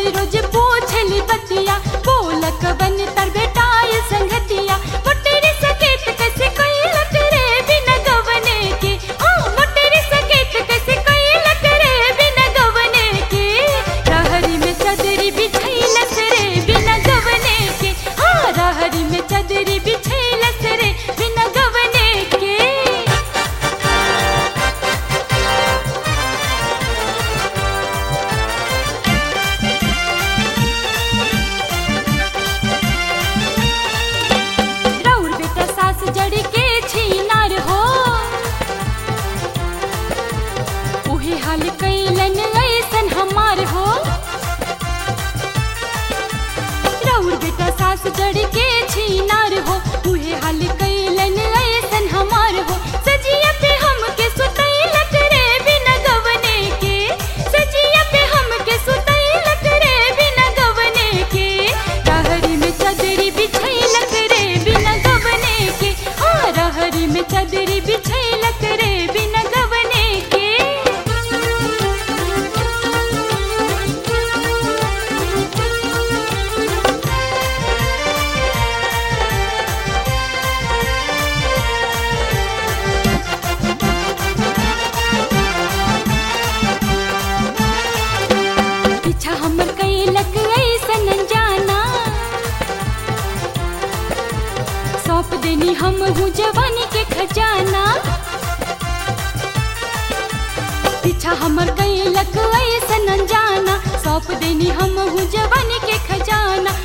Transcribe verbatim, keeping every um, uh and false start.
रोज पूछली बतिया बोलक बन तर बेटाई संगतिया मोटेरी सकेत कैसे कैलक रे बिना गवने के हाँ मोटेरी सकेत कैसे कैलक रे बिना गवने के रहरी में चदरी बिछैलस रे बिना गवने के हाँ रहरी में चदरी बिछैलस रे बिना गवने के। जड़ के छीनार हो उहे हाल कैलन ऐसन हमार हो राउर बेटा सास जड़ के छीनार हो उहे हाल कैलन ऐसन हमार हो सजिया पे हमके सुतैलक रे बिना गवने के सजिया पे हमके सुतैलक रे बिना गवने के रहरी में चदरी बिछैलक रे बिना गवने के रहरी में चदरी बिछैलक रे बिना गवने के। पीछा हमर कैलक ऐसन अनजाना सौंप देनी हम हूँ जवानी के खजाना पीछा हमर कैलक ऐसन अनजाना सौंप देनी हम हूँ जवानी के खजाना